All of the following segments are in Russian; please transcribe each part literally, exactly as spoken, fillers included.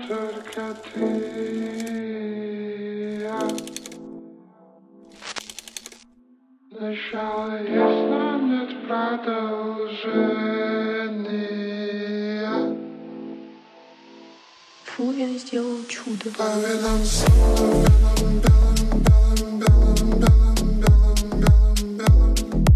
только ты. Начало есть, но нет продолжения. Фу, я сделал чудо. По венам снова белым, белым, белым, белым, белым, белым, белым, белым.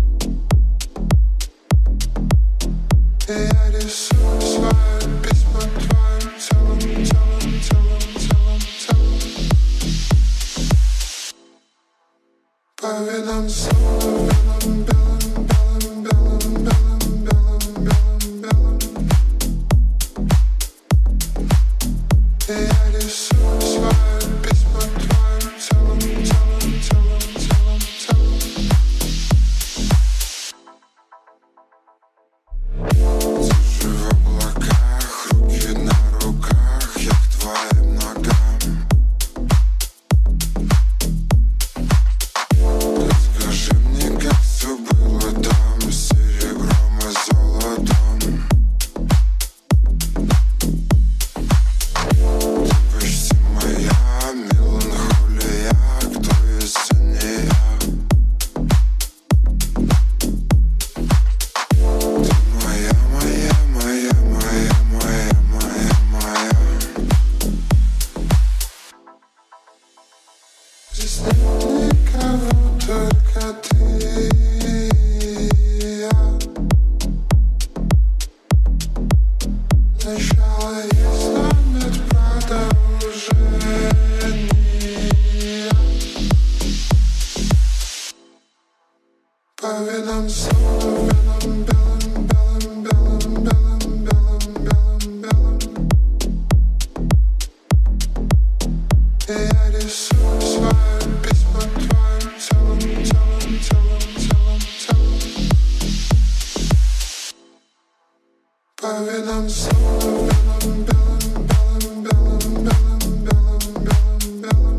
И я рисую свои письма твоим телом, телом, телом, телом, телом. По венам снова белым, белым, белым, белым, белым, белым, белым, белым. И я рисую свои письма твоим телом, телом, телом, телом, телом. Держи в облаках, руки на руках, я к твоим ногам. Расскажи мне, как все было там, с серебром и золотом. Ты почти моя меланхолия, кто если не я? Ты моя, моя, моя, моя, моя, моя, моя. Здесь нет никого, только ты и я. Начало есть, но нет продолжения. По венам снова белым, белым, белым, белым, белым, белым, белым, белым. И я рисую свои письма твоим телом, телом, телом, телом, телом. По венам снова белым, белым, белым, белым, белым, белым, белым, белым.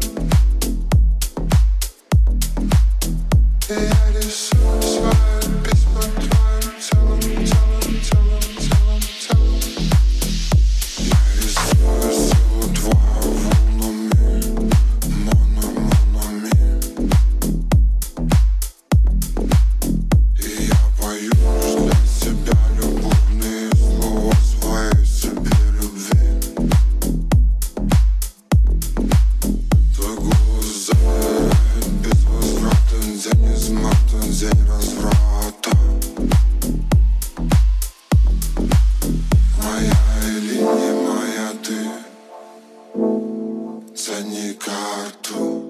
И я рисую свои письма твоим телом, телом, телом, телом, телом. Я рисую силу твою волнами, моно, мономи. И я пою для себя любовные слова своей себе любви. Твой голос заверяет безвозвратен день изматан, день разврата. Моя или не моя ты, цени карту.